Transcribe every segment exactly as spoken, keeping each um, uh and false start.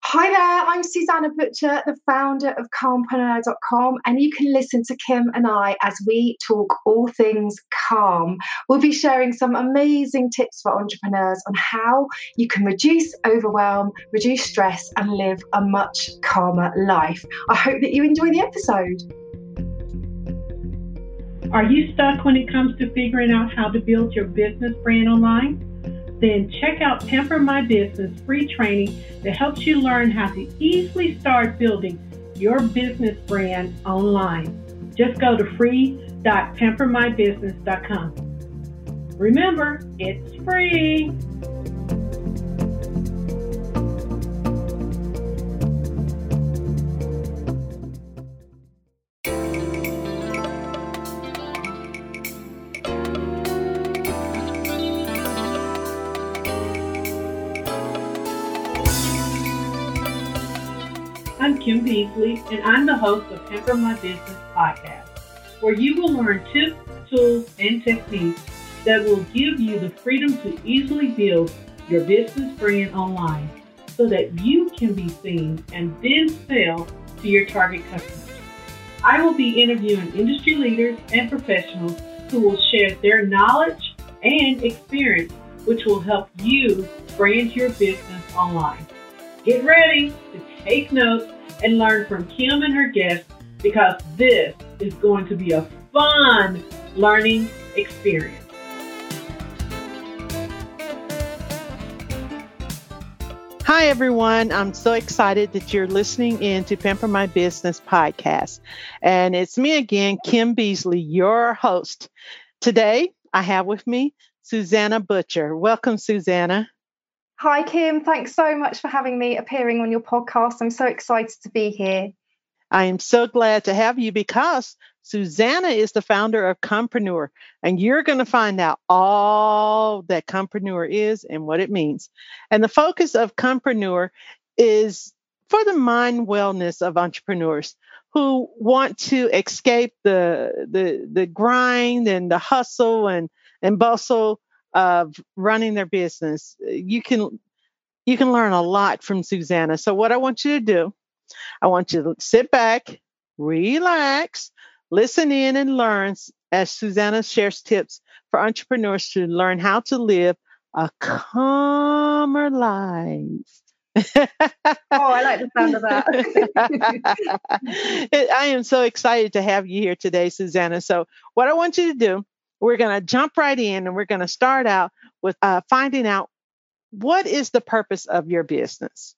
Hi there, I'm Susanna Butcher, the founder of calmpreneur dot com, and you can listen to Kim and I as we talk all things calm. We'll be sharing some amazing tips for entrepreneurs on how you can reduce overwhelm, reduce stress, and live a much calmer life. I hope that you enjoy the episode. Are you stuck when it comes to figuring out how to build your business brand online? Then check out Pamper My Business free training that helps you learn how to easily start building your business brand online. Just go to free dot pamper my business dot com. Remember, it's free. I'm Kim Beasley, and I'm the host of Pamper My Business podcast, where you will learn tips, tools, and techniques that will give you the freedom to easily build your business brand online so that you can be seen and then sell to your target customers. I will be interviewing industry leaders and professionals who will share their knowledge and experience, which will help you brand your business online. Get ready to take notes and learn from Kim and her guests, because this is going to be a fun learning experience. Hi, everyone. I'm so excited that you're listening in to Pamper My Business podcast. And it's me again, Kim Beasley, your host. Today, I have with me Susanna Butcher. Welcome, Susanna. Hi, Kim. Thanks so much for having me appearing on your podcast. I'm so excited to be here. I am so glad to have you because Susanna is the founder of Calmpreneur, and you're going to find out all that Calmpreneur is and what it means. And the focus of Calmpreneur is for the mind wellness of entrepreneurs who want to escape the the the grind and the hustle and, and bustle of running their business. You can you can learn a lot from Susanna. So what I want you to do, I want you to sit back, relax, listen in and learn as Susanna shares tips for entrepreneurs to learn how to live a calmer life. Oh, I like the sound of that. I am so excited to have you here today, Susanna. So what I want you to do, we're going to jump right in and we're going to start out with uh, finding out what is the purpose of your business.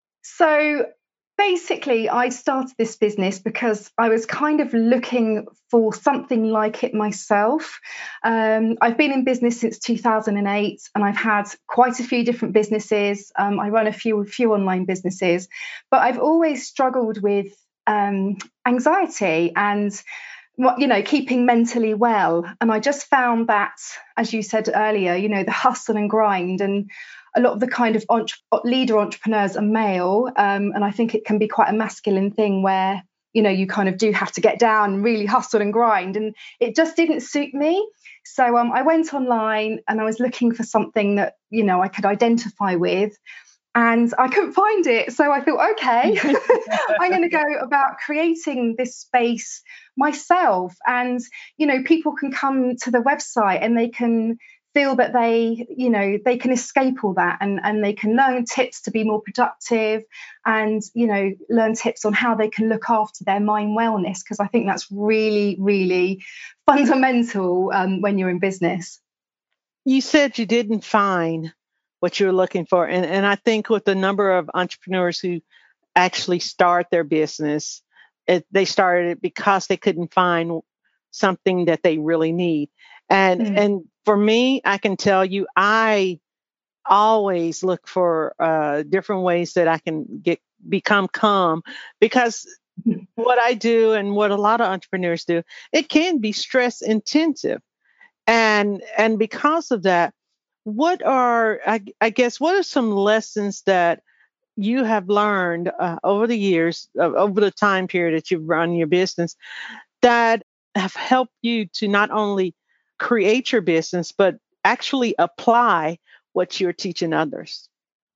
So basically, I started this business because I was kind of looking for something like it myself. Um, I've been in business since two thousand eight and I've had quite a few different businesses. Um, I run a few, few online businesses, but I've always struggled with um, anxiety and you know, keeping mentally well. And I just found that, as you said earlier, you know, the hustle and grind, and a lot of the kind of entre- leader entrepreneurs are male. Um, and I think it can be quite a masculine thing where, you know, you kind of do have to get down and really hustle and grind. And it just didn't suit me. So um, I went online and I was looking for something that, you know, I could identify with. And I couldn't find it. So I thought, okay, I'm going to go about creating this space myself. And, you know, people can come to the website and they can feel that they, you know, they can escape all that and, and they can learn tips to be more productive and, you know, learn tips on how they can look after their mind wellness, because I think that's really, really fundamental um, when you're in business. You said you didn't find what you're looking for. And, and I think with the number of entrepreneurs who actually start their business, it, they started it because they couldn't find something that they really need. And, mm. and for me, I can tell you, I always look for uh, different ways that I can get become calm, because what I do and what a lot of entrepreneurs do, it can be stress intensive. And, and because of that, what are, I, I guess, what are some lessons that you have learned uh, over the years, uh, over the time period that you've run your business, that have helped you to not only create your business, but actually apply what you're teaching others?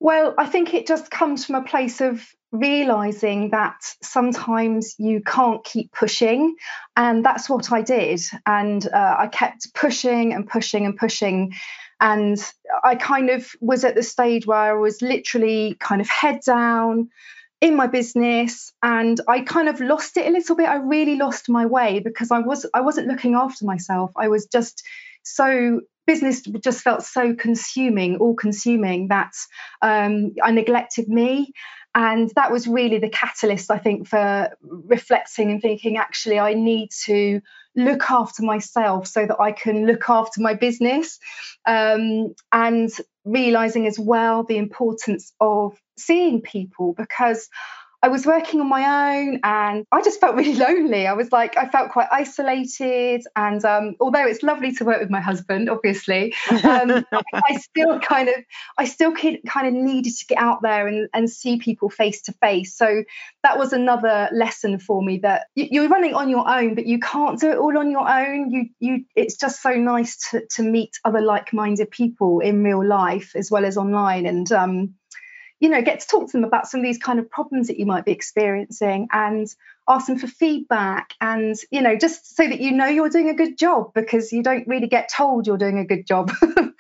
Well, I think it just comes from a place of realizing that sometimes you can't keep pushing. And that's what I did. And uh, I kept pushing and pushing and pushing. And I kind of was at the stage where I was literally kind of head down in my business, and I kind of lost it a little bit. I really lost my way because I was I wasn't looking after myself. I was just so business just felt so consuming, all consuming, that um, I neglected me. And that was really the catalyst, I think, for reflecting and thinking, actually, I need to look after myself so that I can look after my business. Um, and realizing as well the importance of seeing people, because I was working on my own and I just felt really lonely. I was like, I felt quite isolated. And um, although it's lovely to work with my husband, obviously, um, I, I still kind of, I still kind of needed to get out there and, and see people face to face. So that was another lesson for me, that you, you're running on your own, but you can't do it all on your own. You, you, it's just so nice to, to meet other like-minded people in real life as well as online. And, um, you know, get to talk to them about some of these kind of problems that you might be experiencing and ask them for feedback, and, you know, just so that you know you're doing a good job, because you don't really get told you're doing a good job.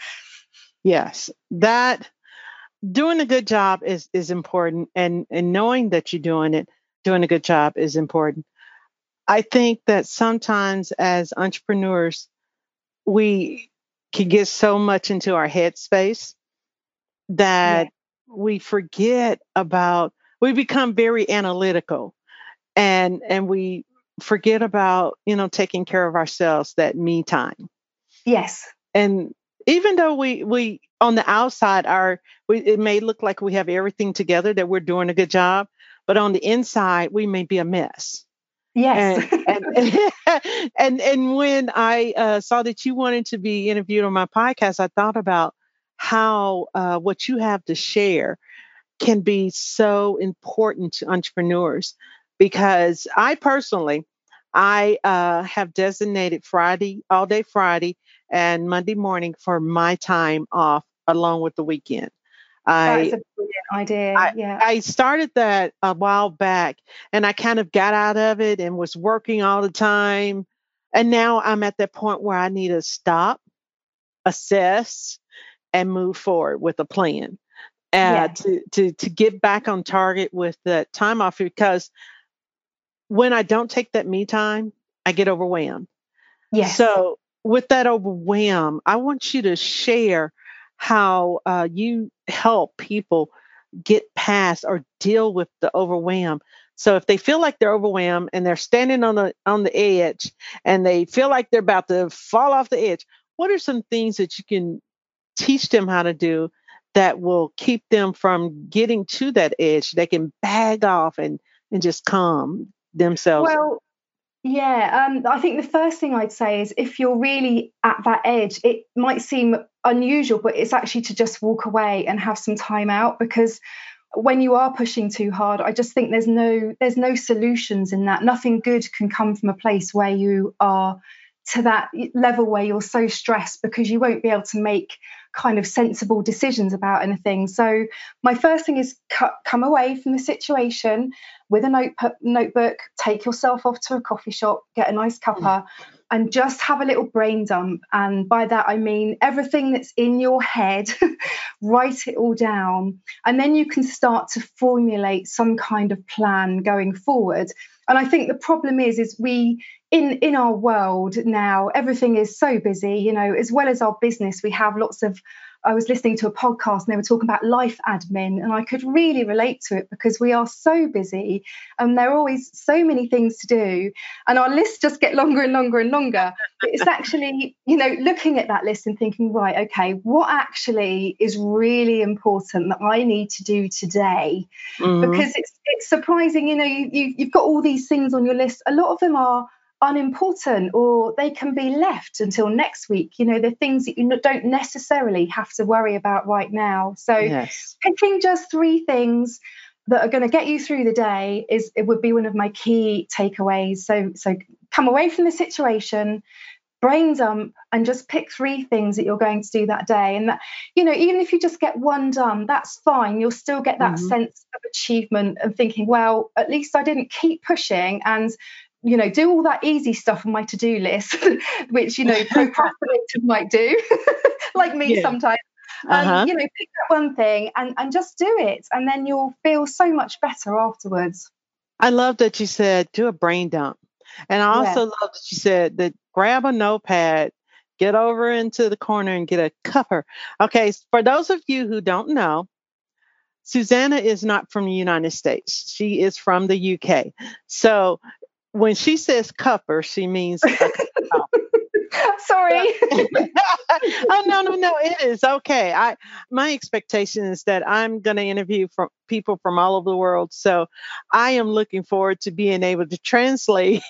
Yes, that doing a good job is is important, and and knowing that you're doing it, doing a good job is important. I think that sometimes as entrepreneurs, we can get so much into our headspace that Yeah. we forget about, we become very analytical, and and we forget about, you know, taking care of ourselves, that me time. Yes. And even though we we on the outside are, we, it may look like we have everything together, that we're doing a good job, but on the inside we may be a mess. Yes. And and and, and when I uh, saw that you wanted to be interviewed on my podcast, I thought about how uh, what you have to share can be so important to entrepreneurs, because I personally, I uh, have designated Friday, all day Friday and Monday morning for my time off along with the weekend. That is I a brilliant idea. I, Yeah. I started that a while back, and I kind of got out of it and was working all the time. And now I'm at that point where I need to stop, assess, and move forward with a plan, uh, Yeah. to, to, to get back on target with the time off. Because when I don't take that me time, I get overwhelmed. Yes. So with that overwhelm, I want you to share how uh, you help people get past or deal with the overwhelm. So if they feel like they're overwhelmed and they're standing on the on the edge and they feel like they're about to fall off the edge, what are some things that you can teach them how to do that will keep them from getting to that edge? They can bag off and and just calm themselves. Well, yeah, um, I think the first thing I'd say is, if you're really at that edge, it might seem unusual, but it's actually to just walk away and have some time out. Because when you are pushing too hard, I just think there's no there's no solutions in that. Nothing good can come from a place where you are to that level where you're so stressed, because you won't be able to make kind of sensible decisions about anything. So my first thing is cut, come away from the situation with a note, notebook, take yourself off to a coffee shop, get a nice cuppa, and just have a little brain dump. And by that, I mean everything that's in your head, write it all down. And then you can start to formulate some kind of plan going forward. And I think the problem is, is we, in, in our world now, everything is so busy, you know, as well as our business, we have lots of, I was listening to a podcast and they were talking about life admin, and I could really relate to it, because we are so busy and there are always so many things to do, and our lists just get longer and longer and longer. It's actually, you know, looking at that list and thinking, right, okay, what actually is really important that I need to do today? Mm-hmm. Because it's it's surprising, you know, you, you you've got all these things on your list. A lot of them are unimportant, or they can be left until next week. You know, the things that you don't necessarily have to worry about right now. So yes. Picking just three things that are going to get you through the day is, it would be one of my key takeaways. So, so come away from the situation, brain dump and just pick three things that you're going to do that day. And that, you know, even if you just get one done, that's fine. You'll still get that mm-hmm. sense of achievement and thinking, well, at least I didn't keep pushing and, you know, do all that easy stuff on my to-do list, which, you know, procrastinators might do, like me yeah. sometimes. Um, uh-huh. You know, pick that one thing and, and just do it. And then you'll feel so much better afterwards. I love that you said do a brain dump. And I also yeah. love that you said that grab a notepad, get over into the corner and get a cupper. Okay, for those of you who don't know, Susanna is not from the United States. She is from the U K. So when she says cupper, she means a cup. Sorry. Oh, no, no, no. It is okay. I my expectation is that I'm going to interview from people from all over the world. So I am looking forward to being able to translate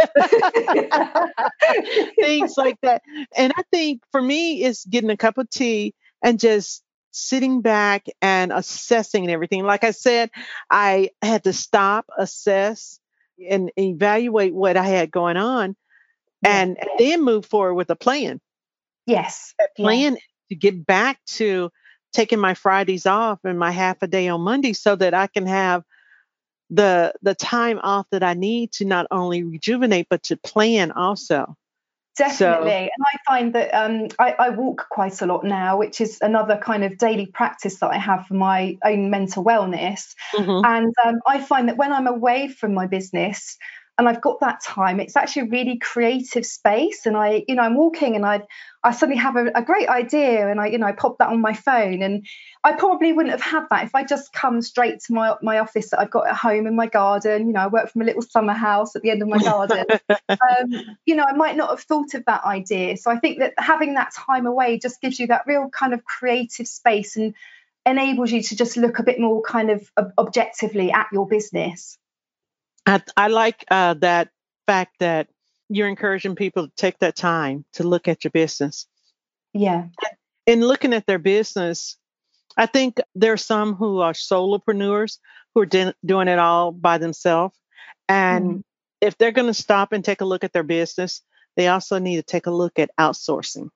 things like that. And I think for me, it's getting a cup of tea and just sitting back and assessing everything. Like I said, I had to stop, assess, and evaluate what I had going on. And, and then move forward with a plan. Yes. That plan yeah. to get back to taking my Fridays off and my half a day on Monday so that I can have the the time off that I need to not only rejuvenate, but to plan also. Definitely. So, and I find that um, I, I walk quite a lot now, which is another kind of daily practice that I have for my own mental wellness. Mm-hmm. And um, I find that when I'm away from my business, and I've got that time, it's actually a really creative space. And I, you know, I'm walking and I I suddenly have a, a great idea and I, you know, I pop that on my phone. And I probably wouldn't have had that if I just come straight to my my office that I've got at home in my garden. You know, I work from a little summer house at the end of my garden. um, you know, I might not have thought of that idea. So I think that having that time away just gives you that real kind of creative space and enables you to just look a bit more kind of objectively at your business. I, I like uh, that fact that you're encouraging people to take that time to look at your business. Yeah. In looking at their business, I think there are some who are solopreneurs who are de- doing it all by themselves. And mm. if they're going to stop and take a look at their business, they also need to take a look at outsourcing.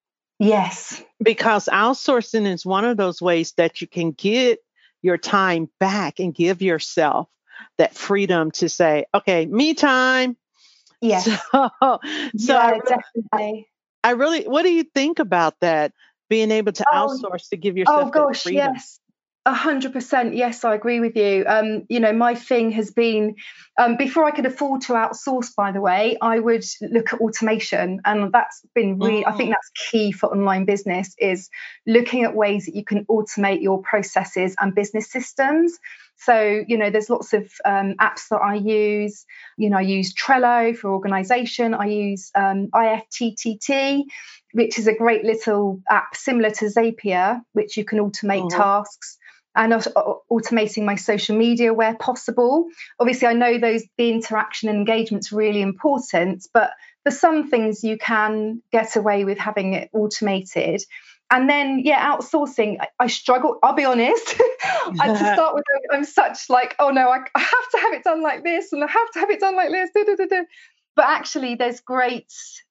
Yes. Because outsourcing is one of those ways that you can get your time back and give yourself that freedom to say, okay, me time. Yes. So, so yeah, I, definitely. I really, what do you think about that? Being able to oh, outsource to give yourself oh gosh, that freedom? Yes. A hundred percent. Yes, I agree with you. Um, you know, my thing has been, um, before I could afford to outsource, by the way, I would look at automation. And that's been really, mm. I think that's key for online business is looking at ways that you can automate your processes and business systems. So, you know, there's lots of um, apps that I use. You know, I use Trello for organization. I use um, I F T T T, which is a great little app similar to Zapier, which you can automate mm-hmm. tasks. And also automating my social media where possible. Obviously, I know those the interaction and engagement's really important, but for some things you can get away with having it automated. And then, yeah, outsourcing, I, I struggle. I'll be honest. I to start with, I'm such like, oh no, I, I have to have it done like this, and I have to have it done like this. Da, da, da, da. But actually, there's great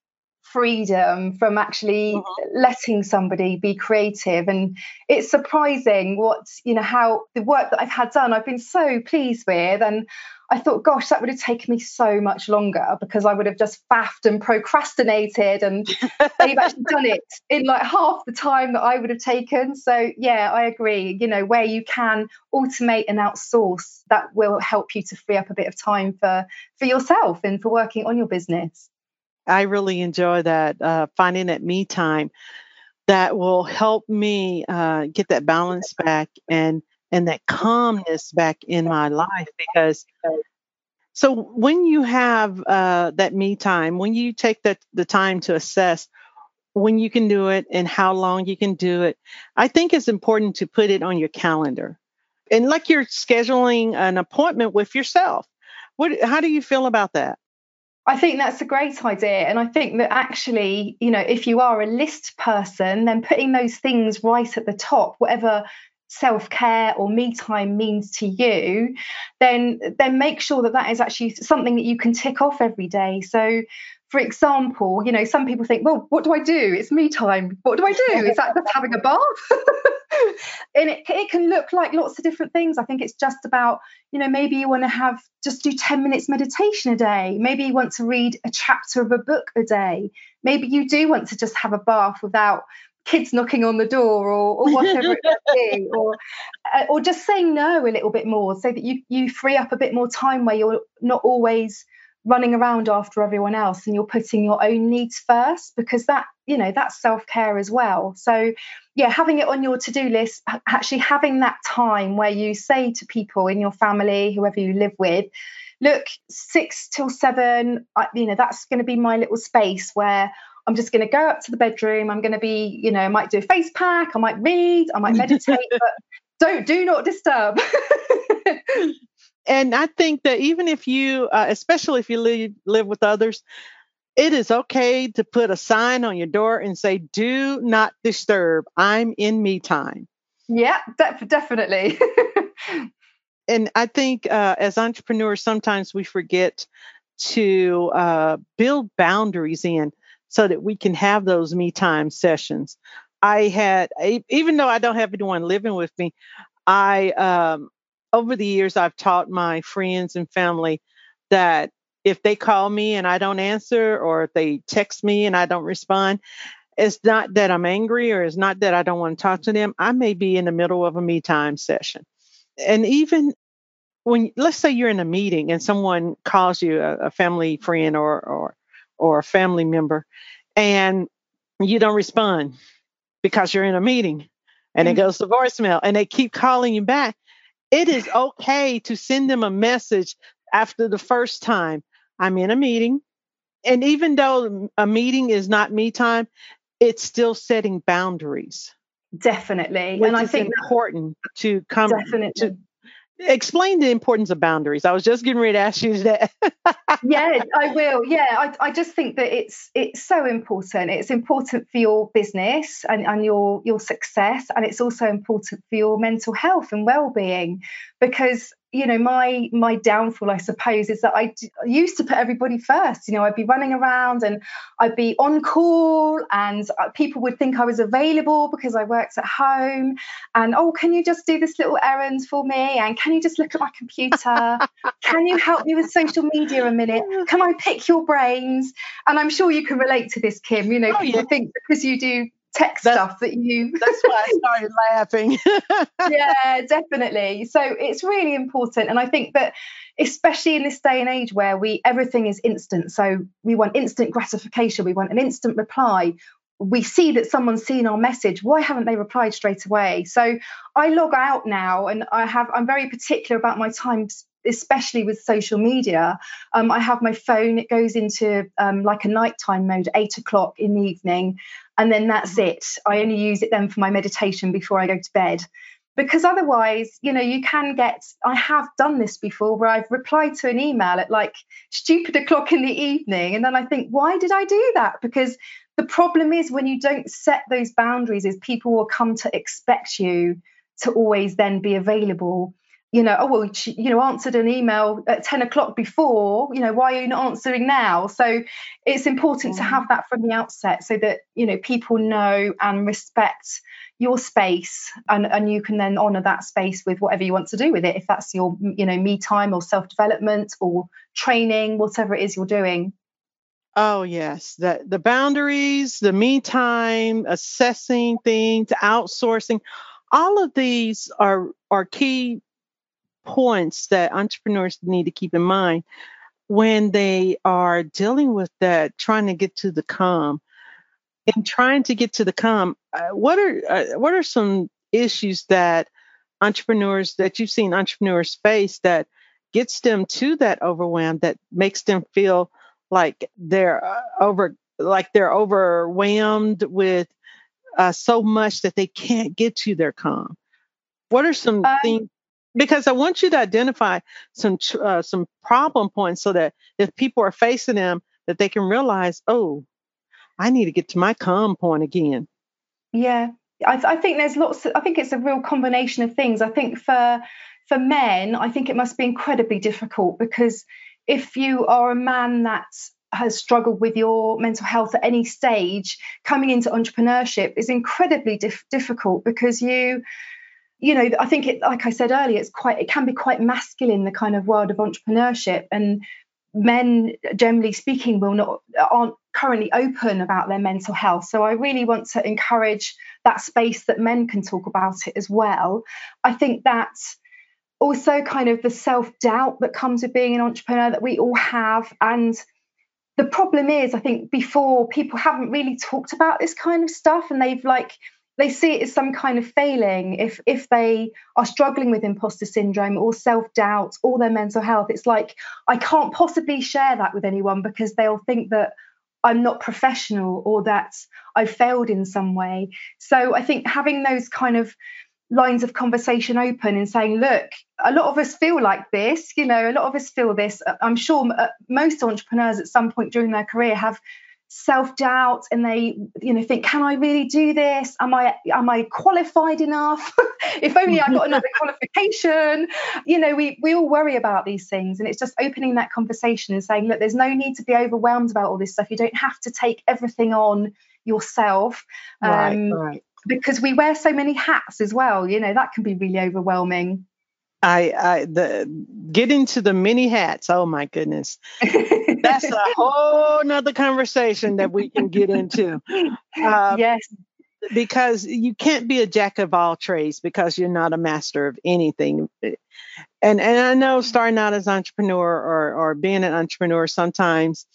freedom from actually mm-hmm. letting somebody be creative, and it's surprising what you know how the work that I've had done I've been so pleased with. And I thought, gosh, that would have taken me so much longer because I would have just faffed and procrastinated, and they've actually done it in like half the time that I would have taken. So yeah, I agree, you know, where you can automate and outsource, that will help you to free up a bit of time for for yourself and for working on your business. I really enjoy that, uh, finding that me time that will help me uh, get that balance back and and that calmness back in my life. Because so when you have uh, that me time, when you take that the time to assess when you can do it and how long you can do it, I think it's important to put it on your calendar. And like you're scheduling an appointment with yourself. What? How do you feel about that? I think that's a great idea. And I think that actually, you know, if you are a list person, then putting those things right at the top, whatever self-care or me time means to you, then then make sure that that is actually something that you can tick off every day. So for example, you know, some people think, well, what do I do? It's me time. What do I do? Is that just having a bath? And it, it can look like lots of different things. I think it's just about, you know, maybe you want to have just do ten minutes meditation a day. Maybe you want to read a chapter of a book a day. Maybe you do want to just have a bath without kids knocking on the door, or, or whatever it might be, or uh, or just saying no a little bit more, so that you you free up a bit more time where you're not always running around after everyone else, and you're putting your own needs first, because that, you know, that's self-care as well. So yeah, having it on your to-do list, actually having that time where you say to people in your family, whoever you live with, look, six till seven, I, you know, that's going to be my little space where I'm just going to go up to the bedroom. I'm going to be, you know, I might do a face pack, I might read, I might meditate, but don't, do not disturb. And I think that even if you, uh, especially if you live, live with others, it is okay to put a sign on your door and say, do not disturb. I'm in me time. Yeah, de- definitely. And I think uh, as entrepreneurs, sometimes we forget to uh, build boundaries in so that we can have those me time sessions. I had, even though I don't have anyone living with me, I, um, over the years, I've taught my friends and family that if they call me and I don't answer, or if they text me and I don't respond, it's not that I'm angry, or it's not that I don't want to talk to them. I may be in the middle of a me time session. And even when, let's say you're in a meeting and someone calls you, a, a family friend or, or, or a family member, and you don't respond because you're in a meeting, and mm-hmm. it goes to voicemail, and they keep calling you back. It is okay to send them a message after the first time. I'm in a meeting. And even though a meeting is not me time, it's still setting boundaries. Definitely. And I think important to come definitely. to explain the importance of boundaries. I was just getting ready to ask you that. Yeah, I will. Yeah, I, I just think that it's it's so important. It's important for your business and, and your your success, and it's also important for your mental health and well-being, because, you know, my my downfall, I suppose, is that I, d- I used to put everybody first. You know, I'd be running around and I'd be on call, and people would think I was available because I worked at home. And, oh, can you just do this little errand for me? And can you just look at my computer? Can you help me with social media a minute? Can I pick your brains? And I'm sure you can relate to this, Kim. You know, oh, people yeah. think because you do tech that's, stuff that you that's why I started laughing. Yeah, definitely. So it's really important. And I think that especially in this day and age where we everything is instant, so we want instant gratification, we want an instant reply. We see that someone's seen our message, why haven't they replied straight away? So I log out now, and I have I'm very particular about my time, especially with social media. um, I have my phone, it goes into um, like a nighttime mode, eight o'clock in the evening, and then that's it. I only use it then for my meditation before I go to bed, because otherwise, you know, you can get, I have done this before where I've replied to an email at like stupid o'clock in the evening, and then I think, why did I do that? Because the problem is when you don't set those boundaries is people will come to expect you to always then be available. You know, oh, well, you know, answered an email at ten o'clock before, you know, why are you not answering now? So it's important mm. to have that from the outset, so that, you know, people know and respect your space, and, and you can then honour that space with whatever you want to do with it, if that's your, you know, me time or self-development or training, whatever it is you're doing. Oh, yes. The, the boundaries, the me time, assessing things, outsourcing, all of these are, are key points that entrepreneurs need to keep in mind when they are dealing with that, trying to get to the calm. And trying to get to the calm, uh, what are uh, what are some issues that entrepreneurs that you've seen entrepreneurs face that gets them to that overwhelm, that makes them feel like they're uh, over, like they're overwhelmed with uh, so much that they can't get to their calm? What are some um, things? Because I want you to identify some uh, some problem points, so that if people are facing them, that they can realize, oh, I need to get to my calm point again. Yeah, I, I think there's lots of, I think it's a real combination of things. I think for for men, I think it must be incredibly difficult, because if you are a man that has struggled with your mental health at any stage, coming into entrepreneurship is incredibly dif- difficult because you, you know, I think it, like I said earlier, it's quite, it can be quite masculine, the kind of world of entrepreneurship, and men, generally speaking, will not aren't currently open about their mental health. So I really want to encourage that space that men can talk about it as well. I think that also kind of the self-doubt that comes with being an entrepreneur that we all have. And the problem is, I think before, people haven't really talked about this kind of stuff, and they've like, they see it as some kind of failing. If if they are struggling with imposter syndrome or self-doubt or their mental health, it's like, I can't possibly share that with anyone because they'll think that I'm not professional or that I've failed in some way. So I think having those kind of lines of conversation open and saying, look, a lot of us feel like this, you know, a lot of us feel this. I'm sure most entrepreneurs at some point during their career have self-doubt, and they, you know, think, can I really do this? Am I am I qualified enough? If only I got another qualification. You know, we we all worry about these things, and it's just opening that conversation and saying, look, there's no need to be overwhelmed about all this stuff. You don't have to take everything on yourself. Right, um, right. Because we wear so many hats as well. You know, that can be really overwhelming. I, I, the get into the many hats. Oh my goodness. That's a whole nother conversation that we can get into. Uh, yes. Because you can't be a jack of all trades because you're not a master of anything. And, and I know starting out as an entrepreneur or, or being an entrepreneur, sometimes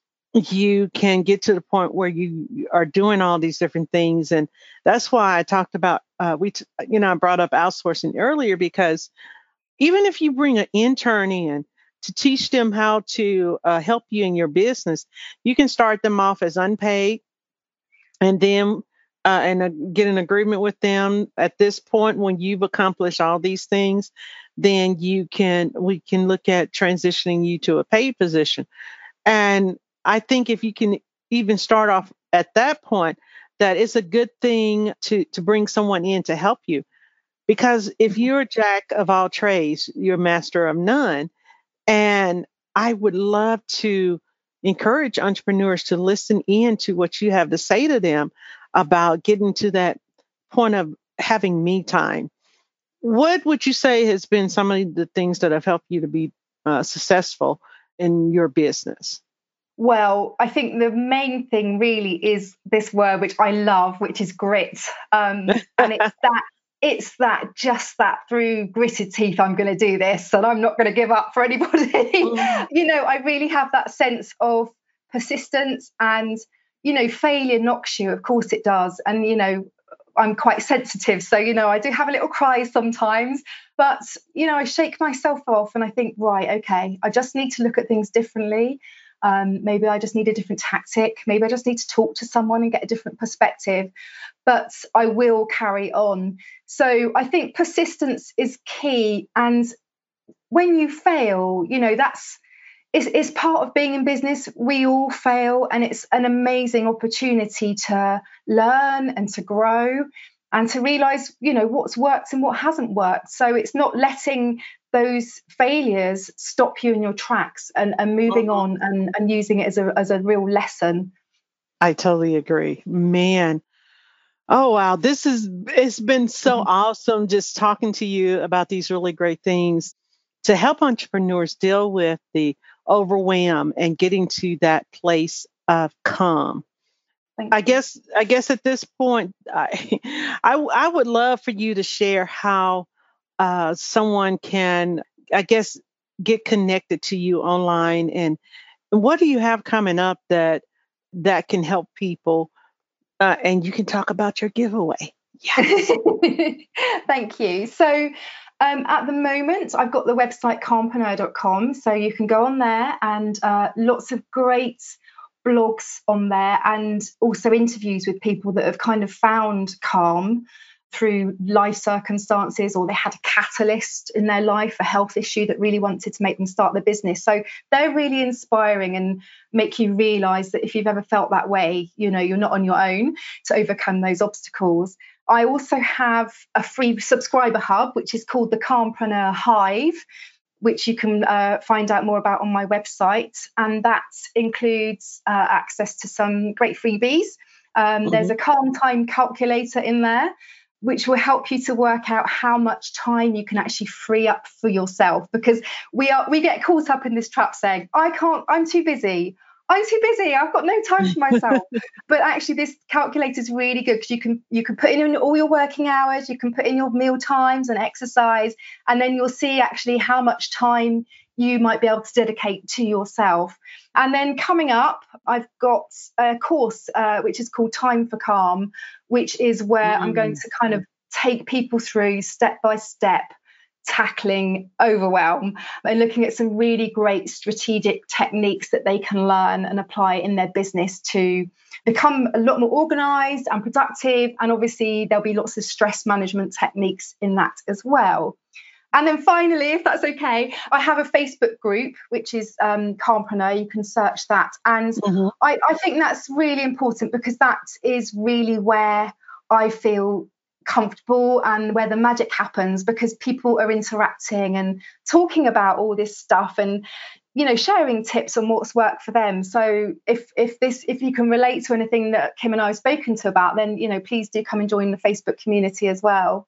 you can get to the point where you are doing all these different things. And that's why I talked about, uh, we, t- you know, I brought up outsourcing earlier, because even if you bring an intern in to teach them how to uh, help you in your business, you can start them off as unpaid, and then uh, and uh, get an agreement with them. At this point, when you've accomplished all these things, then you can we can look at transitioning you to a paid position. And I think if you can even start off at that point, that it's a good thing to to bring someone in to help you. Because if you're a jack of all trades, you're a master of none. And I would love to encourage entrepreneurs to listen in to what you have to say to them about getting to that point of having me time. What would you say has been some of the things that have helped you to be uh, successful in your business? Well, I think the main thing really is this word, which I love, which is grit. Um, and it's that, it's that, just that through gritted teeth, I'm going to do this and I'm not going to give up for anybody. Mm. You know, I really have that sense of persistence, and, you know, failure knocks you. Of course it does. And, you know, I'm quite sensitive. So, you know, I do have a little cry sometimes, but, you know, I shake myself off and I think, right, okay, I just need to look at things differently. Um, maybe I just need a different tactic. Maybe I just need to talk to someone and get a different perspective, but I will carry on. So I think persistence is key. And when you fail, you know, that's, it's, it's part of being in business. We all fail, and it's an amazing opportunity to learn and to grow and to realize, you know, what's worked and what hasn't worked. So it's not letting those failures stop you in your tracks, and, and moving uh-huh. on and, and using it as a as a real lesson. I totally agree, man. Oh, wow. This is, it's been so mm-hmm. awesome just talking to you about these really great things to help entrepreneurs deal with the overwhelm and getting to that place of calm. Thank I you. guess, I guess at this point, I, I, I would love for you to share how uh, someone can, I guess, get connected to you online, and what do you have coming up that that can help people? Uh, and you can talk about your giveaway. Yes. Thank you. So um, at the moment, I've got the website calmpreneur dot com. So you can go on there, and uh, lots of great blogs on there, and also interviews with people that have kind of found calm through life circumstances, or they had a catalyst in their life, a health issue that really wanted to make them start their business. So they're really inspiring and make you realize that if you've ever felt that way, you know, you're not on your own to overcome those obstacles. I also have a free subscriber hub, which is called the Calmpreneur Hive, which you can uh, find out more about on my website. And that includes uh, access to some great freebies. Um, mm-hmm. There's a calm time calculator in there, which will help you to work out how much time you can actually free up for yourself. Because we are we get caught up in this trap saying, I can't, I'm too busy. I'm too busy. I've got no time for myself. But actually, this calculator is really good because you can you can put in all your working hours, you can put in your meal times and exercise, and then you'll see actually how much time you might be able to dedicate to yourself. And then coming up, I've got a course uh, which is called Time for Calm, which is where mm. I'm going to kind of take people through step by step tackling overwhelm and looking at some really great strategic techniques that they can learn and apply in their business to become a lot more organized and productive. And obviously there'll be lots of stress management techniques in that as well. And then finally, if that's okay, I have a Facebook group, which is um, Calmpreneur. You can search that. And mm-hmm. I, I think that's really important because that is really where I feel comfortable and where the magic happens, because people are interacting and talking about all this stuff and, you know, sharing tips on what's worked for them. So if if this if you can relate to anything that Kim and I have spoken to about, then, you know, please do come and join the Facebook community as well.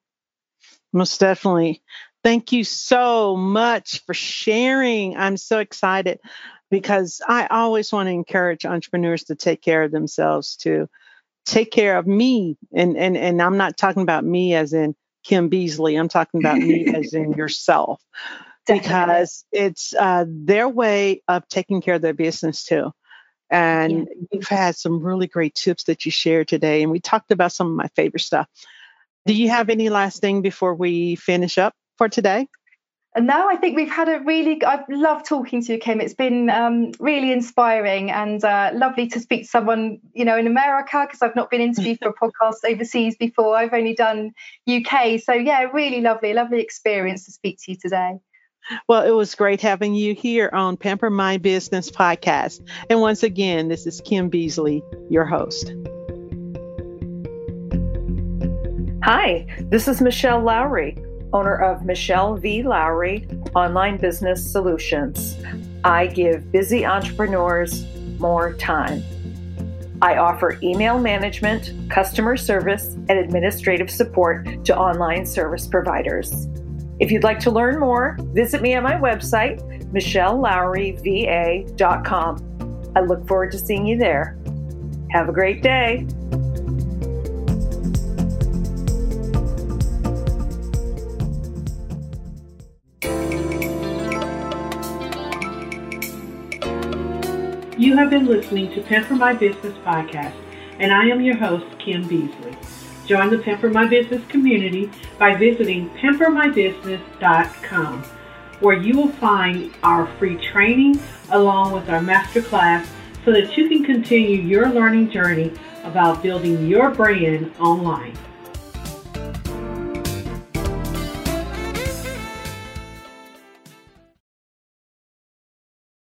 Most definitely. Thank you so much for sharing. I'm so excited because I always want to encourage entrepreneurs to take care of themselves too. Take care of me. And, and, and I'm not talking about me as in Kim Beasley. I'm talking about me as in yourself, because it's uh, their way of taking care of their business too. And yeah. You've had some really great tips that you shared today. And we talked about some of my favorite stuff. Do you have any last thing before we finish up for today? No, I think we've had a really, I've loved talking to you, Kim. It's been um, really inspiring and uh, lovely to speak to someone, you know, in America, because I've not been interviewed for a podcast overseas before. I've only done U K. So yeah, really lovely, lovely experience to speak to you today. Well, it was great having you here on Pamper My Business podcast. And once again, this is Kim Beasley, your host. Hi, this is Michelle Lowry, owner of Michelle V. Lowry Online Business Solutions. I give busy entrepreneurs more time. I offer email management, customer service, and administrative support to online service providers. If you'd like to learn more, visit me at my website, michelle lowry v a dot com. I look forward to seeing you there. Have a great day. You have been listening to Pamper My Business podcast, and I am your host, Kim Beasley. Join the Pamper My Business community by visiting pamper my business dot com, where you will find our free training along with our masterclass so that you can continue your learning journey about building your brand online.